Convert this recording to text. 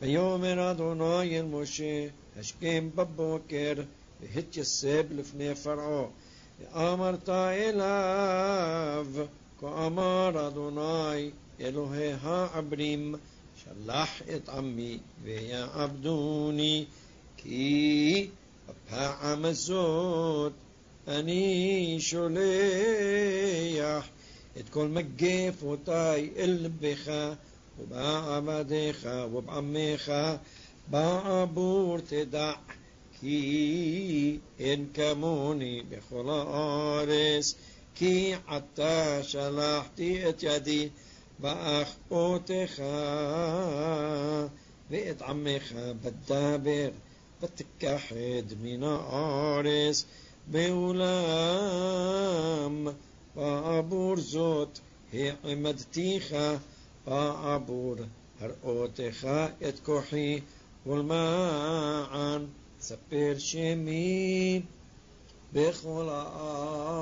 ויאמר אדוני אל משה, השכם בבוקר והתייצב לפני פרעה, ואמרת אליו, כה אמר אדוני אלוהי העברים, שלח את עמי ויעבדוני, כי בפעם הזאת אני שולח את כל מגפותי אל לבך ובעבדיך ובעמך, בעבור תדע כי אין כמוני בכל הארץ, כי עתה שלחתי את ידי באחותך ואת עמך בדבר, ותכחד מן הארץ, ואולם בעבור זאת העמדתיך, בעבור הראותך את כוחי, ולמען ספר שמי בכל הארץ.